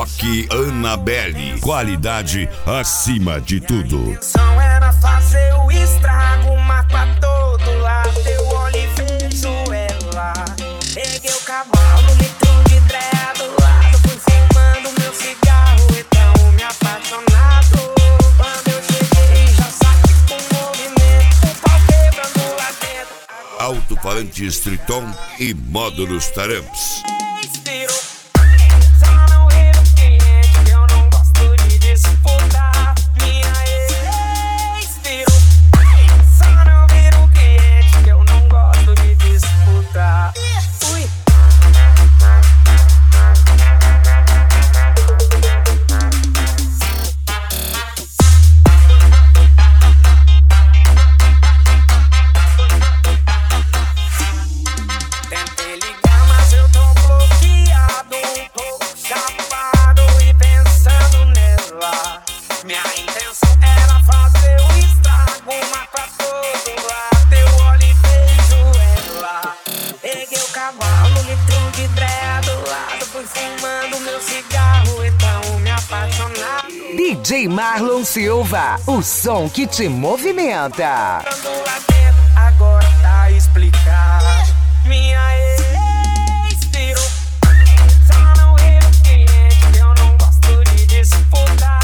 Rock Annabelle. Qualidade acima de tudo. A intenção era fazer o estrago, matar todo lado. Eu olho e vejo ela. Peguei o cavalo, litro de dreia do lado. Fui fumando meu cigarro, então me apaixonado. Quando eu cheguei, já saquei com movimento. O pau quebrando lá dentro. Alto-falantes Triton e módulos Taramps. Minha intenção era fazer o estrago, matar todo lado. Eu olho e vejo ela. Peguei o cavalo, litro de dreia do lado. Fui fumando meu cigarro, então me apaixonar. DJ Marlon Silva, o som que te movimenta. Lá dentro, agora tá explicado. Minha ex virou. Só não erro o cliente, eu não gosto de disputar.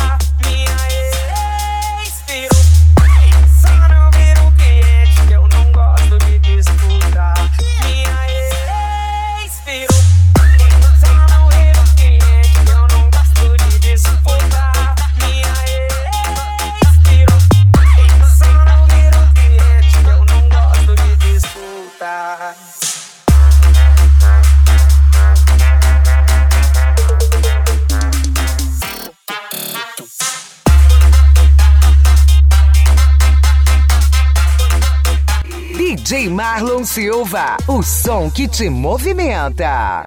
DJ Marlon Silva, o som que te movimenta.